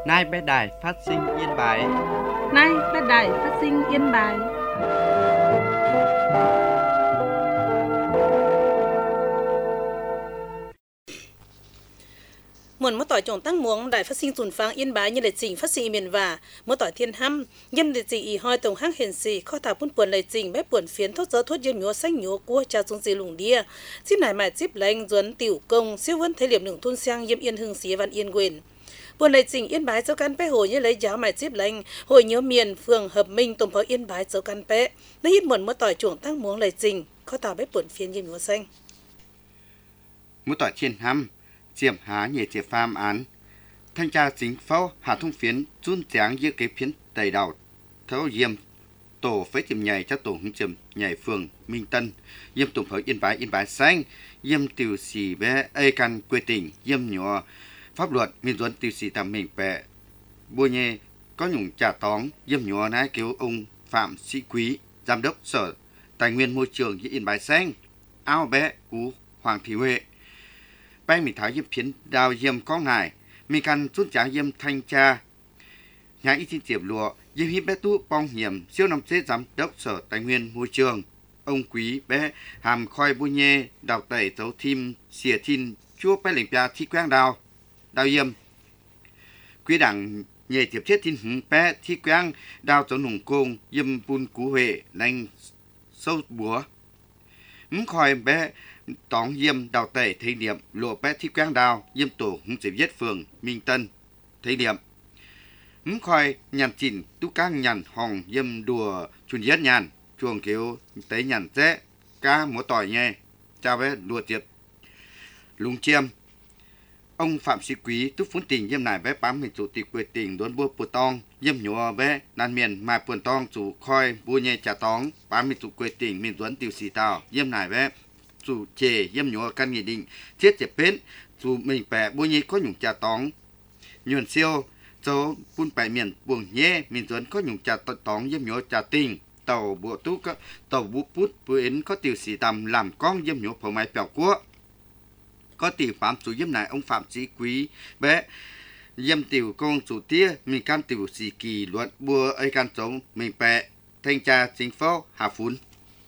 Nay bé đài phát sinh Yên Bái. Nay bé đài phát sinh Yên Bái. Muốn mất tỏi trồng tăng muống đại phát sinh tuần phang Yên Bái như lệ trình phát sinh miền và mất tỏi thiên hăm yêm lệ trình ý hoi tổng hắc hiển sĩ kho thảo buôn buồn lệ trình bé buồn phiến thốt gió thốt yêm nhúa xanh nhúa cua trà xuống dì lùng đia chip này mải chip lành duấn tiểu công siêu vân thế liệm đường thôn sang yêm yên hưng xí văn yên quyền buồn lệ trình Yên Bái dấu căn bé hồi như lấy giáo mải chip lành hồi nhớ miền phường hợp minh tổng phó Yên Bái dấu căn bé lấy hít muộn mất tỏi trồng tăng muống lệ trình kho thảo bé buồn phiến yêm nhúa xanh Mất tỏi thiên hăm chiếm há nhẹ chế phàm án thanh tra chính phủ hạ thông phiến chun tráng như cái phiến tây đảo thấu yêm tổ phế tiệm nhảy cho tổ hứng chìm nhảy phường Minh Tân yêm tổng phó Yên Bái xanh yêm tiểu sĩ bé ai căn quê tỉnh yêm nhỏ pháp luật miền duẩn tiểu sĩ tạm mình bé bùa nhẹ có nhung trả tóng yêm nhỏ nái kêu ông Phạm Sĩ Quý giám đốc sở tài nguyên môi trường Yên Bái xanh ao bé cú Hoàng Thị Huệ bang mình tháo yêm phiến đào yêm có ngài mình cần chút trả yêm thanh tra nhà y tin tiệm lụa yêm hiếp bé tu bong hiểm siêu năm chế giám đốc sở tài nguyên môi trường ông Quý bé hàm khoi bu nhê đào tẩy tấu thim xìa thin chúa bé lệnh bia thi quang đào yêm quý đảng nhề tiệp thiết tin hứng bé thi quang đào tấu nùng côn yêm bun cú huệ lanh sâu búa khoi bé tóng yêm đào tẩy thí điểm lộ bé thi quang đào yêm tổ hứng chỉ viết phường Minh Tân thí điểm khoi nhàn chỉnh tu cang nhàn hồng yêm đùa chuồn yết nhàn chuồng kiểu tế nhàn dễ cá múa tỏi nhẹ chào bé đùa tiệp lùng chiêm ông Phạm Sĩ Quý túc phun tình yêm này bé bám mình chủ tịch quê tỉnh đốn bua bùa tong yêm nhúa bé nan miền mai buồn tong chủ khoi bua nhẹ trả tóng bám mình chủ quê tỉnh miền duấn tiểu sĩ tàu yêm này bé chủ chè yêm nhúa căn nghị định thiết chẹp bến chủ mình bẻ bua nhẹ có nhung trà tóng nhuần siêu cho buôn bẻ miền buồng nhẹ miền duấn có nhung trà tóng yêm nhúa trà tình tàu bộ tú có tàu bút bút bữa ến có tiểu sĩ tầm làm con yêm nhúa phổ máy bèo cua có tiểu phạm chủ yêm này ông Phạm Sĩ Quý bé yêm tiểu công chủ tía mình can tiểu sĩ kỳ luật bua ấy can chống mình bẻ thanh tra chính phủ Hà Phún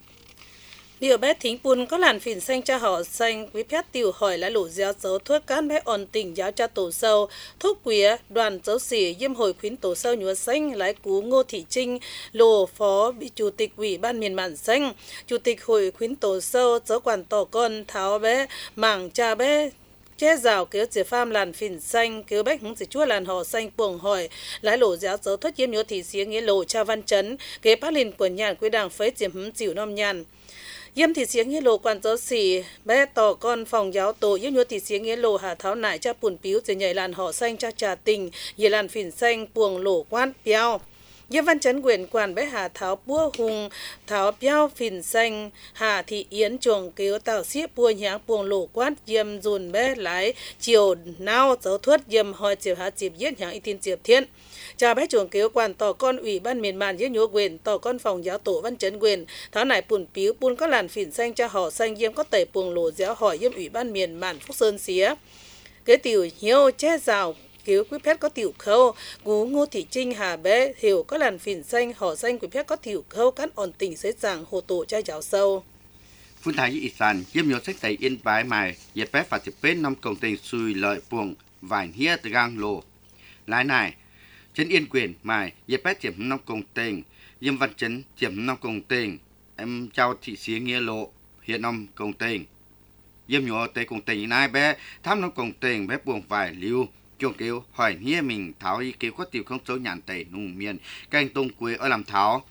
điều bé thính bùn có làn phìn xanh cho họ xanh quý phép tiểu hỏi lại lũ giáo dấu thuốc cán bé ổn tỉnh giáo cho tổ sâu thuốc quía đoàn dấu xỉ yêm hồi khuyến tổ sâu nhúa xanh lái cú Ngô Thị Trinh lồ phó bị chủ tịch ủy ban miền mạn xanh chủ tịch hội khuyến tổ sâu dấu quản tổ con tháo bé mảng cha bé che rào kéo chỉ pham làn phìn xanh kéo bách hứng chỉ chua làn họ xanh buồng hỏi lái lỗ giáo dấu thuốc yêm nhúa thị xía nghĩa lỗ cha văn chấn kế bác lìn của nhàn quý đảng phế chiếm hứng chịu nom nhàn yêm thị xiếng nghĩa lô quan giáo sĩ bé tỏ con phòng giáo tổ yêm nhúa thị xiếng nghĩa lô hà tháo nại cha bùn piếu rồi nhảy làn họ xanh cha trà tình nhảy làn phìn xanh buồng lỗ quan piao yêm văn chấn quyền quản bé hà tháo búa hùng tháo piao phìn xanh hà thị yến chuồng cứu tạo xiếp bua nháng buồng lỗ quan yêm dùn bé lái chiều nao giáo thuất yêm hỏi chiều hà chiệp yết nháng y tin chiệp thiên cha bé chuồng cứu quản tỏ con ủy ban miền màn yết nhúa quyền tỏ con phòng giáo tổ văn chấn quyền tháo nải bùn piếu bùn có làn phìn xanh cha họ xanh yêm có tẩy buồng lỗ giáo hỏi yêm ủy ban miền màn Phúc Sơn xía cái tiểu hiếu che rào cứu quý phép có tiểu khâu cú Ngô Thị Trinh Hà bé hiểu có làn phìn xanh họ xanh quý phép có tiểu khâu cán ổn tỉnh xế giảng hồ tổ cha giáo sâu phun thái y sản yêm nhúa sách tẩy Yên Bái mài yết bé phạt chụp bên năm công tình xùi lợi buồng vải hia từ gang lô lái này trên Yên Quyền mài yết bé chiếm năm công tình yêm văn chấn chiếm năm công tình em trao thị xía nghĩa lộ hiện năm công tình yêm nhúa tây công tình này bé thăm năm công tình bé buồng vải lưu chuồng kêu hỏi hia mình tháo y kêu có tiểu không số nhàn tẩy nung miền canh tông quế ở làm tháo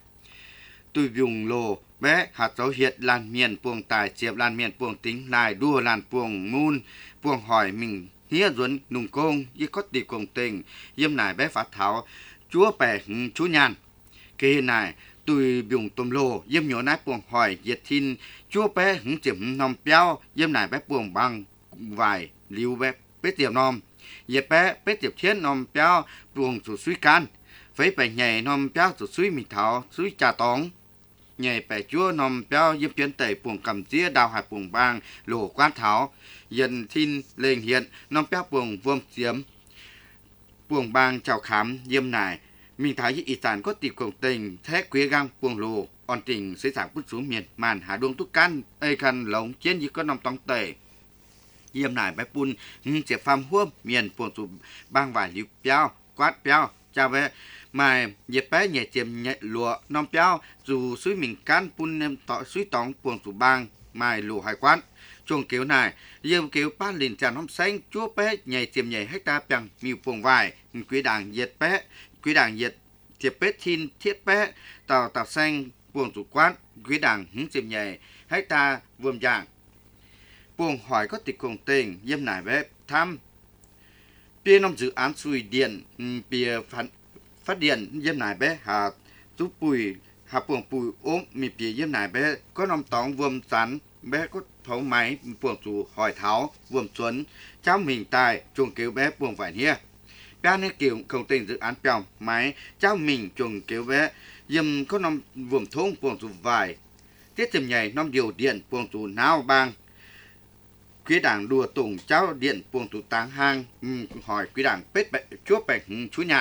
tôi dùng lô bé hạt dấu hiện làn miền buồng tài chiệp làn miền buồng tính lại đua làn buồng mun buồng hỏi mình hia duẩn nung công y có tiểu công tình yêm này bé phát tháo chúa bè chú nhàn kia này tôi dùng tôm lô yêm nhỏ nái buồng hỏi diệt thiên chúa bé hứng chiếm nòng béo yêm này bé buồng bằng vài liu bé bé tiệm nom yết bé bé tiệp thiên nom béo buồng chủ suy can với bè nhảy nom béo chủ suy mì thảo suy trà tóng nhảy bè chúa nom béo yêm tuyến tẩy buồng cầm tía đào hạt buồng bang lỗ quan thảo dần thiên lên hiện nom béo buồng vuông xiêm buồng bang chào khám diêm nải mình thấy ý tàn có tiệp cộng tình thế quế găng buồng lù on tình xây sản bút xuống miền màn hà đuông túc can ây khăn lống trên như có nòng tông tể diêm nải bé pun chế phàm huôm miền buồng tụ bang vải liu piao quát piao chào bé mà nhiệt bé nhẹ chiếm nhẹ lụa non piao dù suối mình can pun nem tọ suối tóng buồng tụ bang mai lù hải quán chuồng kéo này diêm kéo ba liền tràn hôm xanh chúa bé nhảy chiếm nhảy hecta bằng miu buồng vải quý đảng diệt tiệp bé thiên thiết bé tàu xanh buồng tụ quán quý đảng hứng chiếm nhảy hecta vườn dạng buồng hỏi có tịch cùng tình diêm nải bé thăm bia năm dự án suy điện bia phát điện diêm nải bé hà giúp bùi hà buồng bùi ốm mi bia diêm nải bé có năm tóng vườn sắn bé có thấu máy buồng tụ hỏi tháo vườn xuân cháu mình tài chuồng kéo bé buồng vải nia bé nên kiểu công tình dự án bèo máy cháu mình chuồng kéo bé diêm có năm vườn thôn buồng tụ vải tiết chìm nhảy năm điều điện buồng tụ nào bang quý đảng đùa tùng cháu điện buồng tụ táng hang hỏi quý đảng bết bệ chúa bạch chú nhàn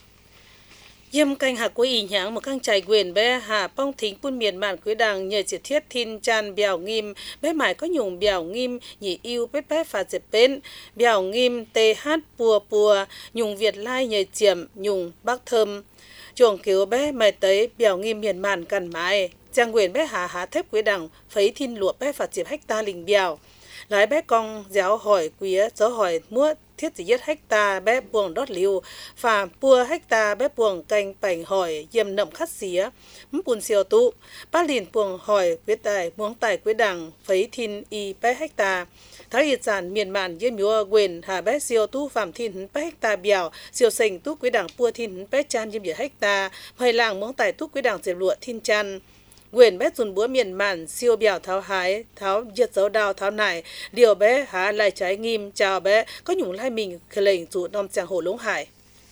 Yêm canh hạ quý ý nhãng một căng chạy quyền bé hạ bong thính buôn miền bản quý đảng nhờ chỉ thiết thiên chan bèo nghiêm bé mải có nhung bèo nghiêm nhị yêu bé bé phá dẹp bên bèo nghiêm tê hát pùa nhung Việt lai nhờ chiểm nhung bắc thơm chuồng cứu bé mày tới bèo nghiêm miền bản cần mái trang quyền bé hạ thép quý đảng phấy thiên lụa bé phá dẹp hecta lình bèo lái bé con giáo hỏi quý giáo hỏi mua thiết chỉ nhất hecta bé buồng đót liu phà pua hecta bé buồng canh bành hỏi yếm nậm khát xía buồn siêu tụ ba liền buồng hỏi quyết tài muống tài quyết đảng phấy thiên y bé hecta thái y sản miền màn yếm múa quyền hà bé siêu tụ phạm thiên bé hecta bèo siêu sành tụ quyết đảng pua thiên bé chan yếm yết hecta hay làng muống tài tụ quyết đảng diệp lụa thiên chan quyền bé dùn búa miền màn siêu bèo tháo hái tháo giật dấu đào tháo nải điều bé há lại trái nghiêm chào bé có nhung lai mình khởi lệnh dụ nom chàng hồ lũng hải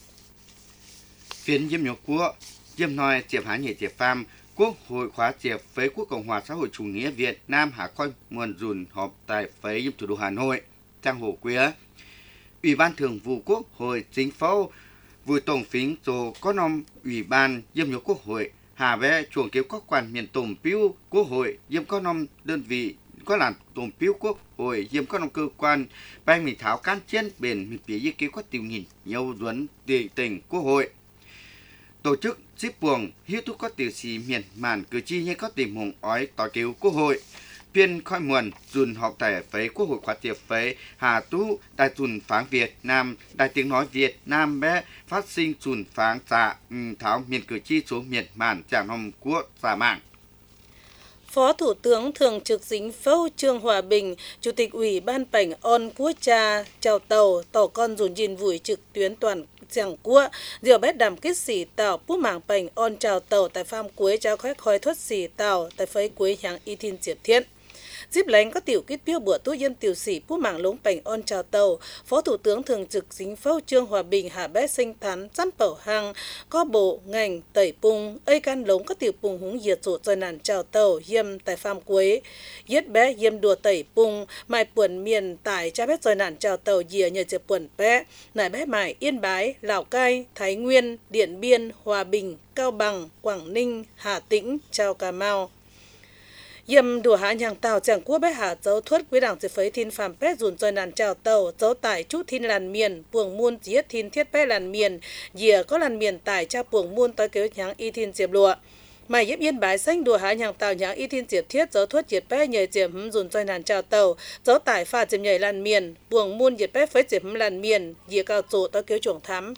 phiên diêm nhục quốc diêm nói diệp há nhảy diệp pham quốc hội khóa diệp với quốc cộng hòa xã hội chủ nghĩa Việt Nam hạ coi nguồn dùn họp tại với diêm thủ đô Hà Nội trang hồ quế ủy ban thường vụ quốc hội chính phủ vừa tổng phím rồi có nom ủy ban diêm nhục quốc hội hà bé chuồng kéo các quan miền tổng piu quốc hội diêm có năm đơn vị có làm tổng piu quốc hội diêm có năm cơ quan ban mình tháo can chiến bền mình phía kế có tiêu nhìn nhiều duẩn tỉnh quốc hội tổ chức ship buồng hiếu thúc có tiểu sĩ miền màn cử tri như có tìm hùng ói tỏ cứu quốc hội phiên khói muồn dùn họp tại với quốc hội khóa tiệp với Hà Tú đại dùn pháng Việt Nam đại tiếng nói Việt Nam bé phát sinh dùn pháng dạ tháo miền cử tri số miền màn tràng hồng quốc giả mạng. Phó Thủ tướng Thường trực Chính phủ Trương Hòa Bình, Chủ tịch Ủy ban Bảnh On Quốc gia chào tàu tàu con dùn nhìn vùi trực tuyến toàn chẳng quốc diều bé đàm kết xỉ tàu bút mảng Bảnh On chào tàu tại farm cuối trao khách khói thuất xỉ tàu tại phấy cuối hàng y thiên diệp thiên. Díp lánh có tiểu kết biêu bữa tu dân tiểu sĩ bút mảng lống Bảnh On chào tàu, Phó Thủ tướng Thường trực Chính phủ Trương Hòa Bình hạ bé sinh thắn chăm bảo hàng có bộ ngành tẩy bung ây can lống có tiểu bung húng diệt rộ rồi nản chào tàu yêm tại farm cuối yết bé yêm đùa tẩy bung mai buồn miền tải cha bé rồi nản chào tàu dìa nhờ chợ buồn bé nải bé mải Yên Bái Lào Cai Thái Nguyên Điện Biên Hòa Bình Cao Bằng Quảng Ninh Hà Tĩnh chào Cà Mau yêm đùa hạ nhàng tàu chẳng quốc bé hạ dấu thuất quý đảng sẽ phấy thiên phạm bé dùn rồi nàn chào tàu dấu tải chút thiên làn miền buồng muôn giết thiên thiết bé làn miền dìa có làn miền tải cha buồng muôn tới kéo nháng y thiên diệp lụa mày yếp Yên Bái xanh đùa hạ nhàng tàu nháng y thiên diệp thiết dấu thuất diệt bé nhờ diệp dùn rồi nàn chào tàu dấu tải pha diệp nhảy làn miền buồng muôn diệt bé phấy diệp làn miền dìa cao trụ tới kéo chuồng thắm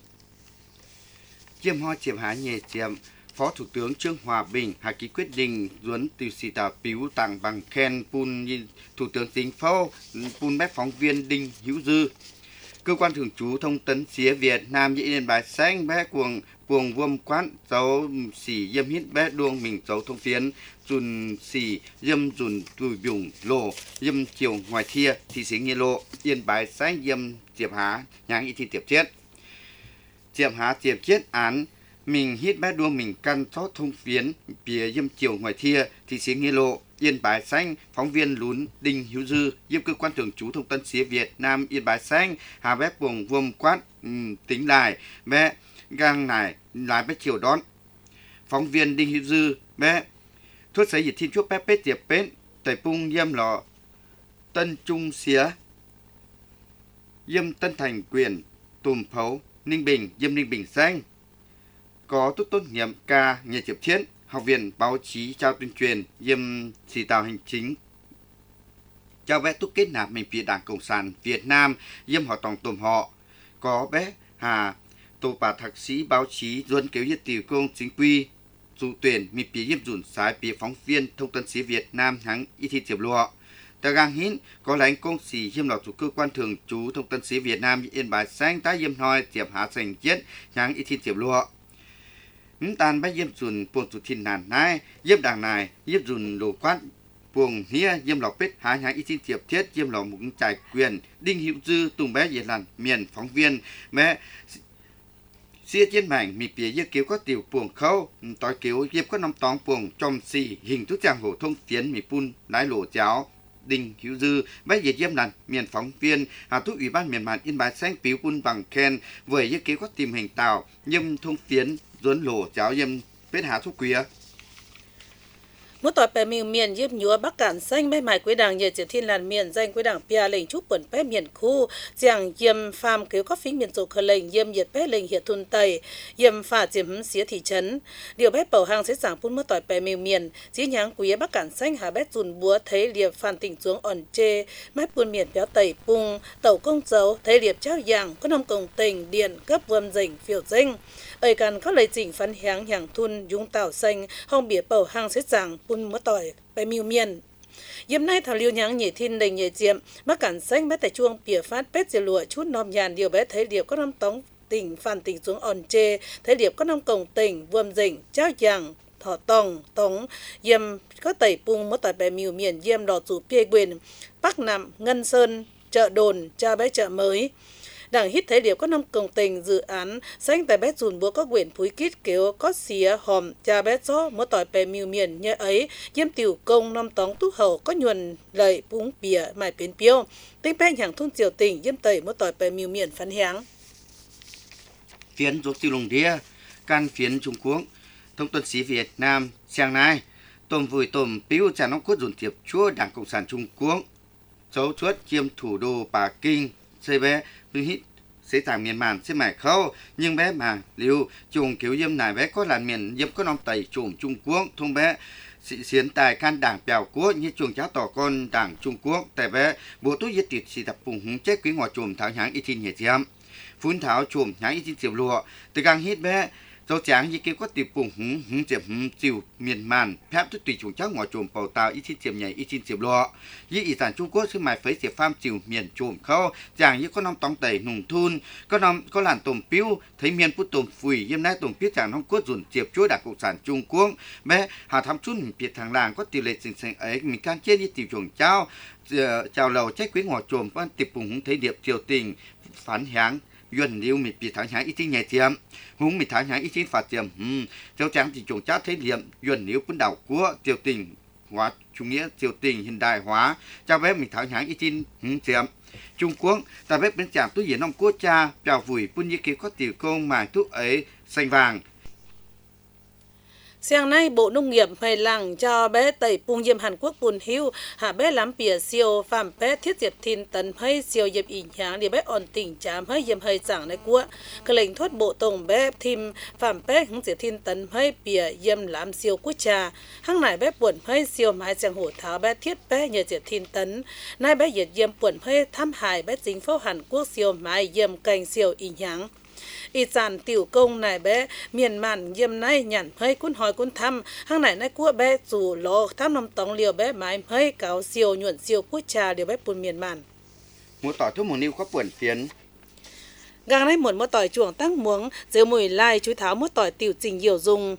chiêm hoa chiêm há nhẹ chiêm Phó Thủ tướng Trương Hòa Bình hạ ký quyết định duẩn từ sĩ tàu piu tặng bằng khen pun Thủ tướng Chính phủ pun bé phóng viên Đinh Hữu Dư cơ quan thường trú thông tấn xía Việt Nam dĩ Yên Bái xanh bé cuồng vuông quán dấu xỉ yêm hít bé đuông mình dấu thông phiến dùn xỉ yêm dùn tùi bùng lộ yêm chiều ngoài thia thị sĩ nghe lộ Yên Bái xanh yêm diệp há nháng y thi tiệp chết diệp há tiệp chết án mình hít bé đua mình căn chót thông phiến bìa yêm chiều ngoài thia thị sĩ nghe lộ Yên Bái Xanh, phóng viên Lún Đinh Hữu Dư, giám cơ quan thường trú Thông tấn xã Việt Nam Yên Bái Xanh, hà bé buồng vuông quát tính lại bé gang này lại bé chiều đón. Phóng viên Đinh Hữu Dư bé thuốc giấy dịch thiên chuốc bé bết tiệp bến tẩy pung yêm lọ Tân Trung Xía yêm Tân Thành Quyền Tùm Phấu Ninh Bình yêm Ninh Bình Xanh có tốt nghiệp ca nghề tiếp chiến học viện báo chí trao tuyên truyền yêm chỉ tạo hành chính trao bé túc kết nạp mình phía Đảng Cộng sản Việt Nam yêm họ tòng tùm họ có bé hà tổ bà thạc sĩ báo chí duân kéo yết tiểu công chính quy dụ tuyển mi phía yêm dùn sái phía phóng viên Thông tấn xã Việt Nam hãng y thi tiệp lụa ta gang hín có lãnh công sĩ yêm lọ chủ cơ quan thường trú Thông tấn xã Việt Nam Yên Bái Xanh tá yêm hoi tiệp hạ sành chết hãng y thi tiệp lụa tàn bách yêm dùn buồn chủ thiên nàn nai yêm đảng này yêm dùn đồ quát buồng hía yêm lọ bết há hãng y thi tiệp thiết yêm lọ mục trải quyền Đinh Hữu Dư tùng bé việt làn miền phóng viên mẹ xia trên mảnh mi phía yết kéo có tiểu buồng khâu tỏi kéo yếp có năm tóng buồng trong xì hình thức trang phổ thông tiến mi pun lái lỗ cháo Đinh Hữu Dư bé việt yêm làn miền phóng viên hà thúc ủy ban miền mạn Yên Bái Xanh piếu pun bằng khen với yết kéo có tìm hình tàu yêm thông tiến duấn lỗ cháo yêm bết hạ thúc quía Mỗi tỏi bè miền yếm nhúa Bắc Cản Xanh bé mải quế đảng nhờ Triều Thiên làn miền danh quế đảng Pia lệnh chúc bẩn bé miền khu giảng yếm phàm kéo có phím miền tổ khờ lệnh yếm nhiệt bé lệnh hiệt thun tây yếm phả chiếm xía thị trấn điều bé bầu hàng sẽ giảng phun mỗi tỏi bè miền chỉ nháng quế Bắc Cản Xanh hà bé dùn búa thấy liệp phản tỉnh xuống ổn chê mái buôn miền béo tẩy pung tẩu công dấu thấy liệp trao giảng có nông công tình điện cấp vườn dình phiểu dinh ơi cần có lời chỉnh phán háng hàng thun dung tảo xanh hong bìa bầu hàng sẽ giảng phun mỗi tỏi bè miền yếm nay thảo liêu nháng nhị thiên đình nhị diệm Bắc Cản Xanh bé tại chuông bìa phát bết dìa lụa chút nòm nhàn điều bé thấy liệp có năm tống tỉnh phản tỉnh xuống ổn chê thấy liệp có năm cổng tỉnh vườn dình trao giảng thọ tống yếm có tẩy pung mỗi tỏi bè miền yếm đỏ chủ pê quyền Bắc Nằm Ngân Sơn chợ đồn cha bé chợ mới đảng hít thấy điệp có năm công tình dự án xanh tại bé dùn búa có quyển phúi kít kéo có xía hòm cha bé gió mỗi tỏi bè miền như ấy yếm tiểu công năm tóng túc hậu có nhuần lời búng bìa mài biến piêu tinh bé hàng thun triều tỉnh yếm tẩy mỗi tỏi bè miền phán háng phiến rốt tiêu lồng đĩa can phiến Trung Quốc Thông tấn xã Việt Nam sáng nay tôm vùi tôm piu trả nông quốc dùn tiệp chúa Đảng Cộng sản Trung Quốc dấu chuốt chiêm thủ đô Bắc Kinh xây bé hít sẽ tàng miền màn sẽ mải khâu nhưng bé mà liu chuồng kiểu yếm này bé có làn miền yếm có nòng tẩy chuồng Trung Quốc thông bé xiến tài can đảng bèo quốc như chuồng cháu tỏ con đảng Trung Quốc tại bé bố tú yết tiệt xì tập phùng húng chết quý ngõ chuồng tháo nháng y tin nhẹ chiếm phun tháo chuồng nháng y tin chiều lụa từ gang hít bé dấu tráng như kêu có tiệp phùng húng chiếm chiều miền màn phép tức tùy chuồng cháu ngõ chuồng bầu tàu y tin chiếm nhảy y tin chiều lụa như y sản Trung Quốc xứ mài phấy chiếm pham chiều miền chuồng khâu chàng như có nòng tòng tẩy nùng thun có làn tôm piu thấy miền put tôm phùi yếm nay tôm piu chàng nông quốc dùn chiệp chúa Đảng Cộng sản Trung Quốc bé hà thăm chút mình biệt thằng làng có tỷ lệ sinh sinh ấy mình can chết như tiểu chuồng cháu chào lầu trách quý ngõ chuồng có tiệp phùng húng thấy điệp triều tình phán háng yuan liu mi bị thắng háng ít nhẹ tiệm húng mi thắng háng ít phạt tiệm cháu trắng thì chuồng chát thấy liệm yuan liu quân đảo của triều tình hóa chủ nghĩa triều tình hiện đại hóa cháu bé mi thắng háng ít tiệm Trung Quốc ta bé bên chạm túi diễn ông quốc cha bèo vùi bún như kia có tiểu công mài thuốc ấy xanh vàng. Sáng nay, Bộ Nông nghiệp Hoài Lăng cho bé tẩy pung yếm Hàn Quốc bùn hưu, hạ bé lắm bìa siêu phạm bé thiết diệp thiên tấn hay siêu yếm ý nháng để bé ổn tình chám hay yếm hơi giảng này của. Cái lệnh thoát bộ tổng bé thìm phạm bé hứng diệp thiên tấn hay bìa yếm làm siêu quốc trà. Hăng nải bé buồn hay siêu mái chẳng hổ tháo bé thiết bé nhờ diệp thiên tấn. Nay bé yết yếm buồn hay thăm hại bé chính phố Hàn Quốc siêu mái yếm cành siêu ý nháng. Y sản tiểu công này bé miền màn yếm nay nhằn hơi cuốn hỏi cuốn thăm hăng này nay cua bé dù lo thăm nằm tòng liều bé mái hơi cáo siêu nhuận siêu quốc trà liều bé buồn miền màn Mua tỏi thuốc mùa niu có buồn phiến gang nay muộn mua tỏi chuồng tăng muống dưa mùi lai chú tháo mua tỏi tiểu trình nhiều dùng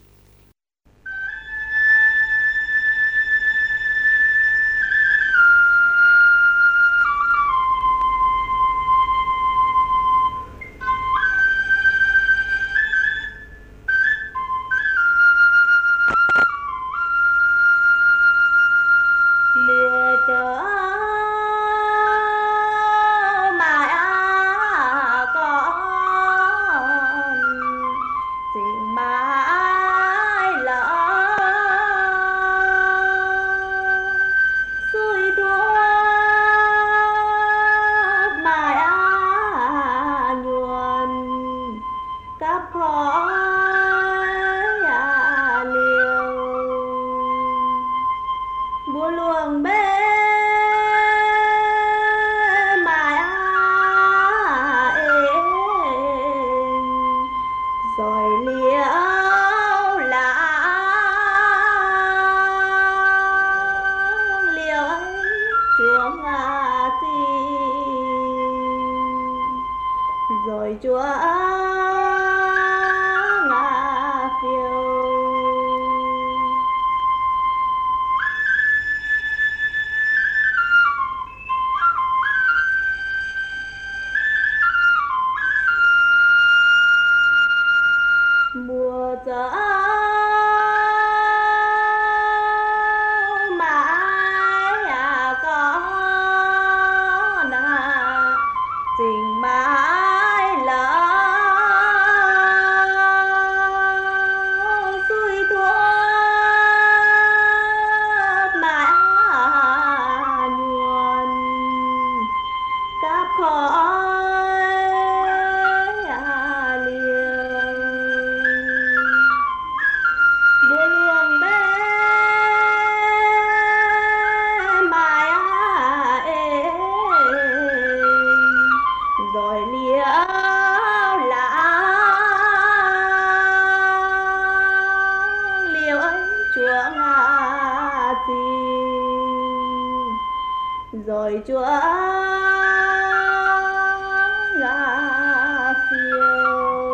chớ mãi còn tình mãi lỡ xuôi đua mãi nhuần cắp khói liều bùa luồng bê mãi êm rồi liễu lá liễu ấy chuông rồi chúa ngà phiêu mùa gió mãi có tình mãi lỡ xuôi thuốc mãi nhuần cáp khói liều bùa luồng bê mãi êm rồi liễu lá liễu ấy chúa ngà rồi chúa ngà phiêu.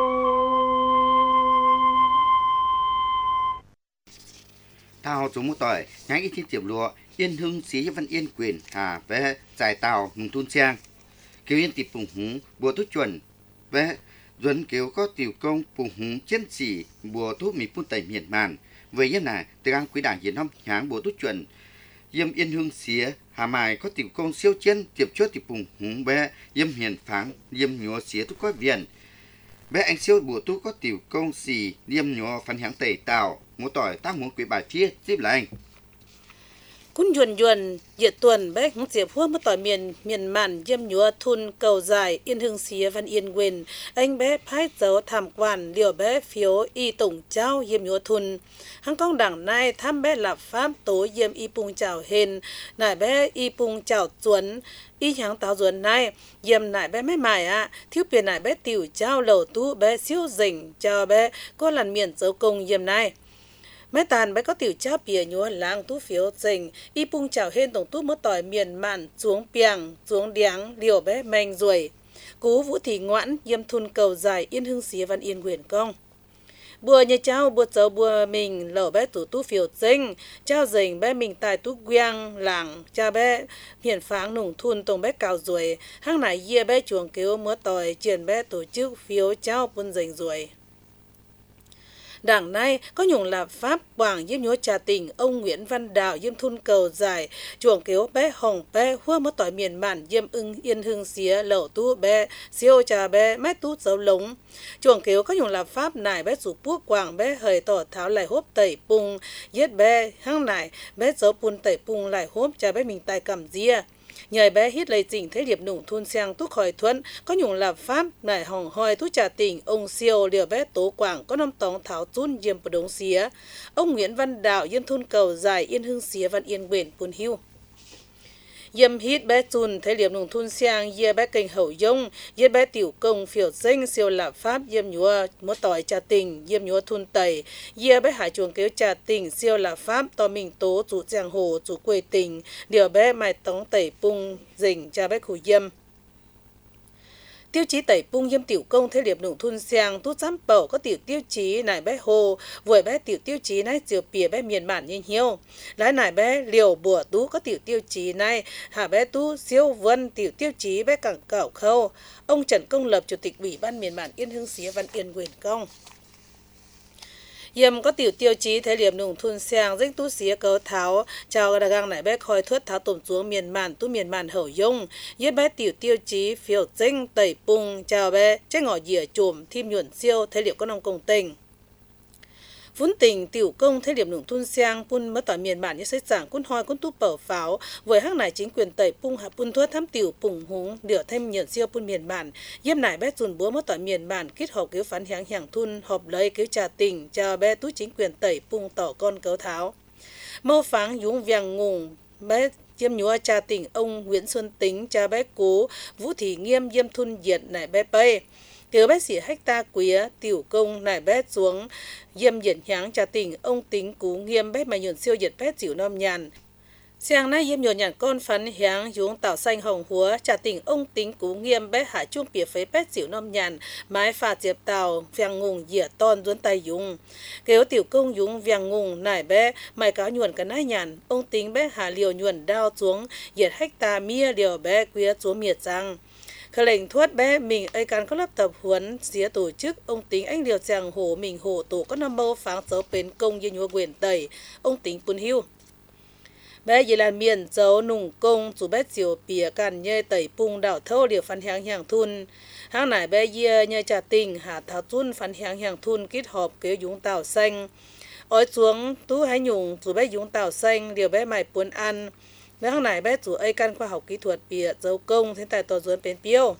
Tao chúng một tỏi nhánh ít thiên tiệm lúa yên hưng xí văn yên quyền hà về giải tàu nùng thôn trang kêu yên tiệp bùng húng bùa thuốc chuẩn về duẩn kêu có tiểu công bùng húng chiến sĩ bùa thuốc mì phun tẩy miền màn về yên này từ ăn quý đảng hiến hông nháng bùa thuốc chuẩn yêm yên hưng xía hà mài có tiểu công siêu chiến tiệp chốt tiệp bùng húng về yêm hiền pháng yêm nhúa xía thuốc có viện bé anh siêu bùa thuốc có tiểu công xì yêm nhúa phán háng tẩy tàu một tỏi tác muốn quý bài phía tiếp là anh cún yuan diệt tuần bé hứng diệp hua mất tỏi miền màn yêm nhúa thun cầu dài yên hưng xía văn yên quên anh bé phái dấu tham quan liều bé phiếu y tổng trao yêm nhúa thun hăng công đảng nay tham bé lập pháp tố yêm y pung chào hên nải bé y pung chào chuẩn y háng táo chuẩn nay yêm nải bé mấy mài thiếu tiền nải bé tiểu trao lầu tú bé siêu dình chào bé có lần miền dấu công yêm nay mấy tàn bé có tiểu trao bìa nhúa làng tú phiếu dình y pung chào hên tổng tú mất tỏi miền mạn xuống piang xuống điáng liều bé manh ruồi cú vũ thị ngoãn yêm thun cầu dài yên hưng xía văn yên quyền công bùa nhà cháu bùa cháu bùa mình lẩu bé tủ tú phiếu dình trao dình bé mình tài tú quang làng cha bé hiển pháng nùng thun tổng bé cào ruồi hang nải yê bé chuồng kêu mất tỏi triển bé tổ chức phiếu trao bún dình ruồi đảng nay có nhung lập pháp quảng yêm nhúa trà tỉnh ông Nguyễn Văn Đạo yêm thun cầu dài chuồng kéo bé hồng bé hua mất tỏi miền mạn yêm ưng yên hưng xía lẩu tu bé siêu trà bé mét tu dấu lống chuồng kéo có nhung lập pháp nải bé sủ puốc quảng bé hời tỏ tháo lại hốp tẩy pung yết bé hăng nải bé dấu pun tẩy pung lại hốp trà bé mình tài cầm ria nhờ bé hít lấy chỉnh thế điệp nùng thun sang thuốc khỏi thuẫn có nhung lập pháp nải hồng hoi thuốc trà tỉnh ông siêu liều bé tố quảng có năm tóng tháo chun yêm bờ đống xía ông Nguyễn Văn Đạo yêm thun cầu dài yên hưng xía văn yên quyển pun hưu yêm hít bé chun thế điệp nùng thun sang yê bé kênh hậu yông yê bé tiểu công phiểu danh siêu lập pháp yêm nhúa mất tỏi trà tỉnh yêm nhúa thun tẩy yê bé hải chuồng kéo trà tỉnh siêu lập pháp to mình tố chủ giang hồ chủ quê tỉnh điều bé mai tóng tẩy pung dình cha bé khủ yêm tiêu chí tẩy pung yêm tiểu công thế điệp nùng thun sang tút giám bầu có tiểu tiêu chí nải bé hồ vội bé tiểu tiêu chí này chiều pìa bé miền bản như hiếu lái nải bé liều bùa tú có tiểu tiêu chí này hạ bé tú siêu vân tiểu tiêu chí bé cẳng cẩu khâu ông Trần Công Lập chủ tịch ủy ban miền bản yên hưng xía văn yên quyền công yếm có tiểu tiêu chí thể liệm nùng thun sang dinh tu xía cấu tháo chào đà gang nải bé khoi thướt tháo tổm xuống miền màn tu miền màn hậu dung yết bé tiểu tiêu chí phiêu dinh tẩy pung chào bé trái ngỏ dìa chùm thim nhuận siêu thể liệm có nông công tình vốn tình tiểu công thế điểm nùng thun sang pun mất tỏi miền bản như xây giảng quân hoi quân tu bờ pháo với hắc này chính quyền tẩy pung hạ pun thuất thám tiểu pùng húng điều thêm nhận siêu pun miền bản yếm nải bé dùn búa mất tỏi miền bản kết hợp cứu phán hàng hàng thun họp lấy cứu trà tình cho bé tú chính quyền tẩy pung tỏ con cấu tháo mâu pháng dũng vàng ngùng bé chiêm nhúa trà tình ông Nguyễn Xuân Tính cha bé cố Vũ Thị Nghiêm yếm thun diệt nải bé pê tiểu bé xỉ hecta quía tiểu công nải bé xuống yếm diệt nháng trà tình ông Tính cú Nghiêm bé mà nhuận siêu diệt bé chịu nom nhàn sang nay yếm nhuận nhàn con phấn hiáng dũng tạo xanh hồng húa trà tình ông Tính cú Nghiêm bé hạ chuông bìa phế bé chịu nom nhàn mái phạt diệp tàu vàng ngùng dỉa ton duốn tay dũng kéo tiểu công dũng vàng ngùng nải bé mày cáo nhuận cả nái nhàn ông Tính bé hạ liều nhuận đao xuống diệt hecta mía liều bé quía xuống miệt răng khởi lệnh thuất bé mình ấy can có lớp tập huấn xía tổ chức ông Tính anh liều chàng hồ mình hồ tổ có năm mâu pháng dấu bến công như nhua quyền tẩy ông Tính pun hưu bé vì là miền dấu nùng công dù bé chiều bìa can nhê tẩy pung đảo thâu liều phán hàng hàng thun hàng nải bé yê nhê trà tình hạ thảo thun phán hàng thun kết hợp kế dũng tàu xanh ói xuống tú hái nhung dù bé dũng tàu xanh liều bé mày puốn ăn bé hàng này bé chủ ấy căn khoa học kỹ thuật bìa dấu công thiên tài tòa duốn bến piêu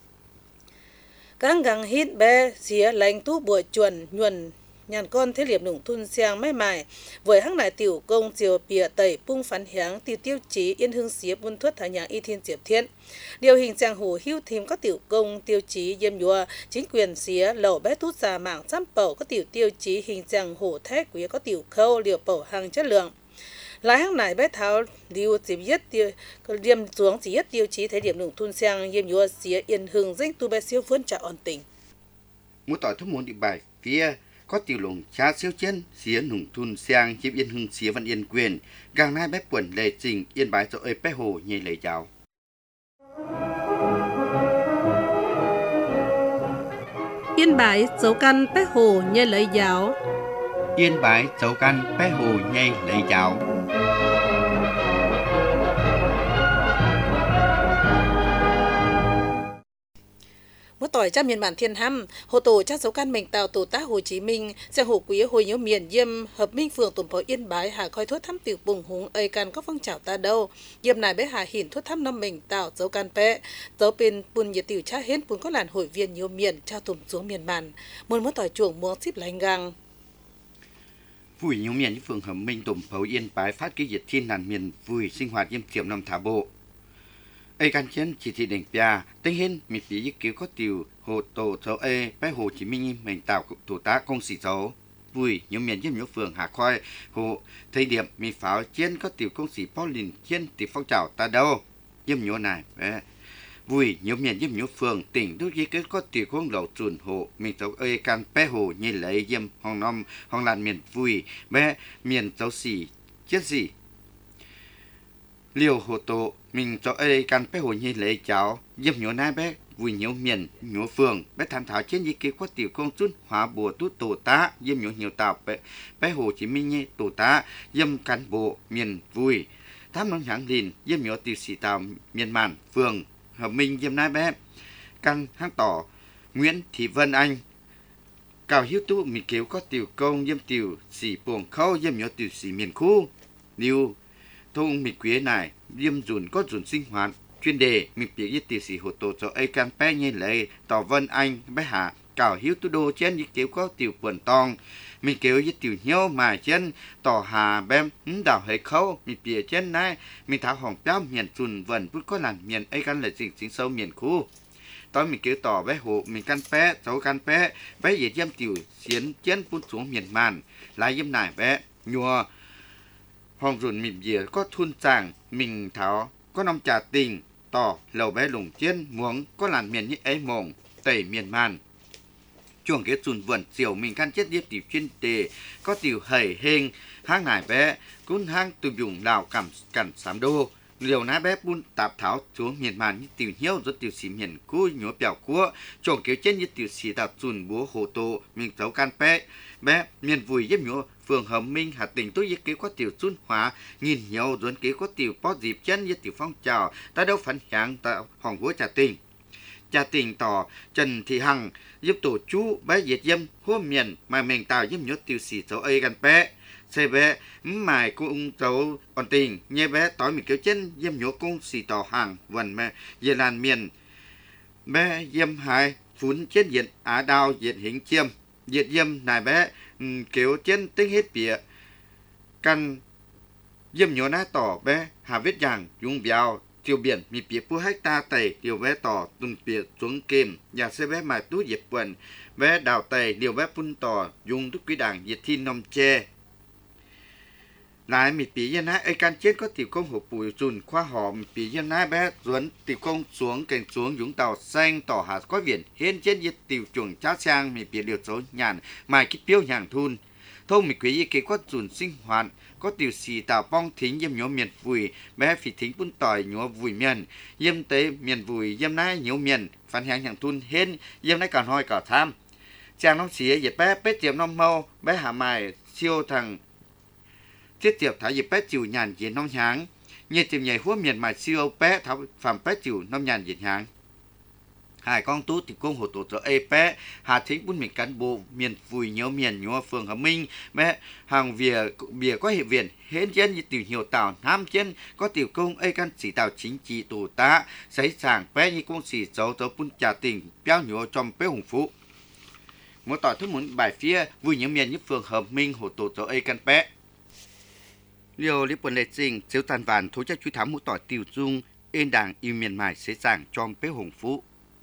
các gắng hít bé xía lành tú bùa chuẩn nhuần nhàn con thế liệp nùng thun xiang mấy mải với hàng này tiểu công chiều bìa tẩy pung phán hiáng tiêu chí yên hương xía buôn thuất thả nhàng y thiên diệp thiên điều hình chàng hồ hưu thím có tiểu công tiêu chí yêm nhua chính quyền xía lẩu bé tút già mảng trăm bầu có tiểu tiêu chí hình chàng hồ thét quý có tiểu khâu liều bầu hàng chất lượng lại hàng này bé tháo liều chỉ biết tiêu liêm xuống chỉ biết tiêu chí thấy điểm nùng thun sang yêm nhua xía yên hương dinh tu bé siêu vươn trả ổn tình muốn tỏi thúc muốn đi bài phía có tiểu lồng cha siêu chân xía nùng thun sang chiếm yên hương xía văn yên quyền gang nai bé quẩn lệ trình yên bái cho ơi bé hồ nhảy lấy cháo Yên Bái dấu căn bé hồ nhê lấy giáo. Yên Bái dấu căn bé hồ nhảy lấy cháo Mỗi tỏi cha miền bản thiên hăm hồ tổ cha dấu căn mình tàu tổ tá Hồ Chí Minh xe hồ quý hồi nhớ miền yêm hợp minh phường tổng phó Yên Bái hà khói thuốc thăm tiểu bùng húng ấy can có phong trào ta đâu yêm này bé hà hiển thuốc thăm năm mình tàu dấu can bé dấu bên bùn nhiệt tiểu cha hến bùn có làn hội viên nhiều miền cha tùm xuống miền bản mỗi tỏi chuồng muốn ship lành gang vui nhiều miền như phường hợp minh tổng phó Yên Bái phát ký diệt thiên làn miền vui sinh hoạt yêm tiệm năm thả bộ ấy can chiến chỉ thị định bia tính hin mi phí ý cứu có tiểu hồ tổ dấu ê bé Hồ Chí Minh mình tạo tổ tá công sĩ dấu vui nhiều miền yêm nhiều phường hạ khoai hồ thời điểm mi pháo chiến có tiểu công sĩ Paulin chiến tiểu phong trào ta đâu yêm nhiều này bé vui nhiều miền yêm nhiều phường tỉnh đôi khi có tiểu công lẩu chuẩn hộ mình dấu ê can bé hồ như lấy yêm hong năm hong làn miền vui bé miền dấu sĩ chiến sĩ liều hồ tổ mình cho ấy can bé hồ như lấy cháu dâm nhổ nai bé vui nhiều miền nhiều phường bé tham thảo trên gì kia có tiểu công chút hóa bùa tút tổ tá dâm nhổ nhiều tàu bé Hồ Chí Minh như tổ tá dâm cán bộ miền vui tham nông hãng lìn dâm nhổ tiểu sĩ tàu miền màn phường hợp minh dâm nai bé căn hang tỏ Nguyễn Thị Vân Anh cào hiếu tu mình kéo có tiểu công dâm tiểu sĩ buồng khâu dâm nhổ tiểu sĩ miền khu liêu thông mình quý này diêm dùn có dùn sinh hoạt chuyên đề mình biết với tiểu sĩ hồ tổ cho ấy can bé như lấy tỏ Vân Anh bé hạ cào hiếu tu đô trên những kiểu có tiểu quần tòng mình kêu với tiểu nhau mà trên tỏ hà bem đảo hệ khâu mình biết trên này mình tháo hỏng béo miền dùn vần bút có làn miền ấy can là chính sâu miền khu tối mình kêu tỏ bé hồ mình can bé cháu can bé gì diêm tiểu xiến trên bút xuống miền màn lại diêm này bé nhua hong rùn mịn dìa có thun chàng mình tháo có nông trà tình tỏ lầu bé lùng chiên muống có làn miền như ấy mộng tẩy miền màn chuồng cái dùn vườn chiều mình căn chết điệp tiểu chuyên đề có tiểu hầy hình hang nải bé cún hang từ dùng đào cẩm sám đô liều ná bé bún tạp thảo xuống miền màn như tiểu hiếu rồi tiểu xì miền cú nhổ bèo cua trộn kiểu chết như tiểu xì đào chùn búa hồ tô miền dấu can bé miền vùi giúp nhổ phường Hầm Minh Hà Tĩnh tôi với kế có tiểu chun hóa nhìn nhiều rồi kế có tiểu bó dịp chân như tiểu phong trào ta đâu phản kháng tạo hòn húa trà tình tỏ Trần Thị Hằng giúp tổ chú bé diệt dâm hô miền mà mình tạo giúp nhớ tiểu xì dấu ấy gan bé xe bé mài cung dấu còn tình nhé bé tối mình kéo chân giúp nhớ cung xì tỏ hàng vần mẹ về làn miền bé dâm hai phún chết diện á đao diện hình chiêm diệt dâm này bé kéo chân tính hết bịa căn dâm nhớ ná tỏ bé hà viết rằng dùng bèo chiều biển mi bịa pua hecta tẩy điều bé tỏ tuần bịa xuống kềm nhà xe bé mài túi dẹp quần bé đào tẩy điều bé phun tỏ dùng đức quý đảng diệt thi nông che lại mi bịa dân ná ấy can chết có tiểu công hộp bùi chùn khoa họ mi bịa dân ná bé duẩn tiểu công xuống cảnh xuống dũng tàu xanh tỏ hà có biển hên chết diệt tiểu chuồng chát sang mi bịa điều số nhàn mài kích biếu nhàng thun thông mi quý kế có chùn sinh hoạt có tiểu xì tạo bong thính yếm nhổ miền vùi bé phì thính bún tỏi nhổ vùi miền yếm tế miền vùi yếm nái nhổ miền phản hàng hàng thun hên yếm nái còn hoi cả tham chàng nông xía dẹp bé bết tiệm nông mau bé hạ mài siêu thằng thiết tiệp thả dẹp bé chiều nhàn diện nông háng nhiệt tiệm nhảy húa miền mài siêu bé thảo phạm bé chiều nông nhàn diện háng hai con tú thì công hồ tổ trợ ê bé hà thính bún miền cán bộ miền vùi nhớ miền nhớ phường Hầm Minh bé hàng bìa có hiện viện hến chân như tiểu nhiều tàu nam chân có tiểu công ê căn chỉ tàu chính trị tổ tá sấy sàng bé như công sĩ dấu tàu bún trà tình béo nhớ trong bé hùng phú một tỏi thức muốn bài phía vui nhớ miền như phường Hầm Minh hồ tổ trợ ê căn bé liều lý quần lệ trình chiếu tàn vàn thối chắc chú thám một tỏi tiểu dung yên đảng yêu miền mài sấy sàng trong bé hùng phú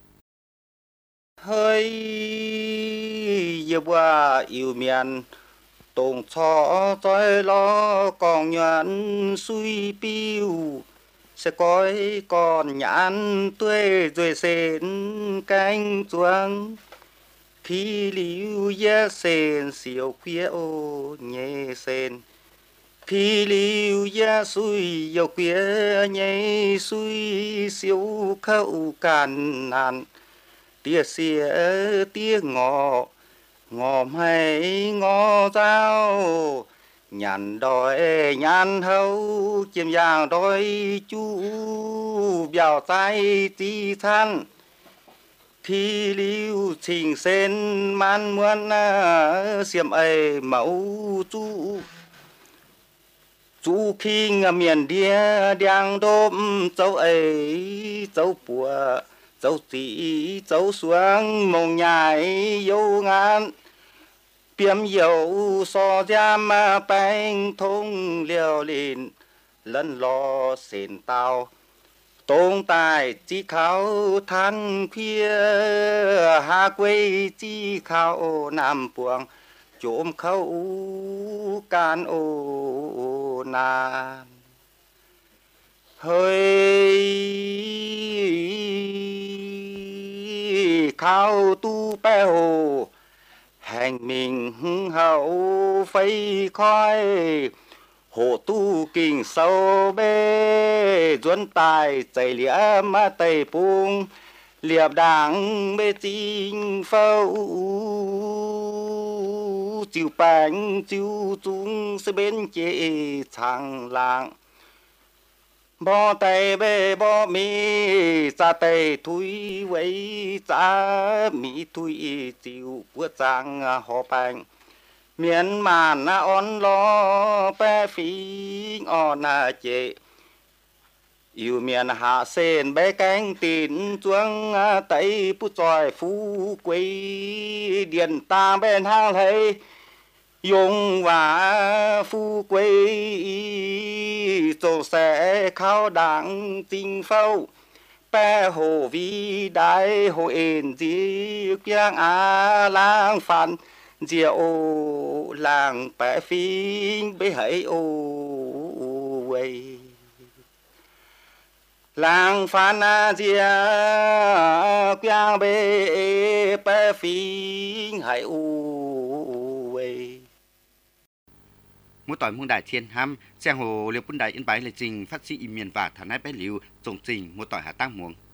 hơi yêu qua yêu miền tùng cho tôi lo còn nhuận suy piu sẽ coi còn nhãn tuổi rồi sen cánh chuông khi liu ya sen siêu khuya ô nhẹ sen khi liu ya suy yêu khuya nhẹ suy siêu khâu càn nàn tia xìa tia ngọ ngọ hay ngọ dao nhàn đòi nhàn hâu chiêm giang đòi chú bèo tay tí than khi lưu trình sen man muôn xiêm ấy mẫu chú khi miền đia đang đốm châu ấy châu bùa dấu tí dấu xuống mông nhai dấu ngàn biếm dấu so giam bánh thông liều lìn lân lo xền tàu tông tài chi khảo than khuya hà quê chi khảo nam buông trộm khâu can ô nan hơi khao tu bé hồ hành mình hậu phây khói hồ tu kinh sâu bê duân tài chạy lĩa mà tây bung liệp đảng bê chính phâu chiều bánh chiều chúng sẽ bên chế thằng làng bò tay bê bò mi cha tay thui vây cha mi thui chiều bữa trang họ bánh miền màn on lo bé phí on chế yêu miền hạ sen bé cánh tin chuông tây bút tròi phú quê điện ta bên hang thấy dùng và phu quê tổ sẽ khao đảng tinh phâu bé hồ vi đại hồ ên di kiang a lang phản diệu làng bé phinh bé hãy ô quê làng phản diệu kiang bé phinh hãy ô quê mỗi tỏi muôn đại thiên ham xe hồ liều bún đại yên bái lệ trình phát sĩ miền và thả nái bé liu trồng trình mỗi tỏi hạ tăng muồng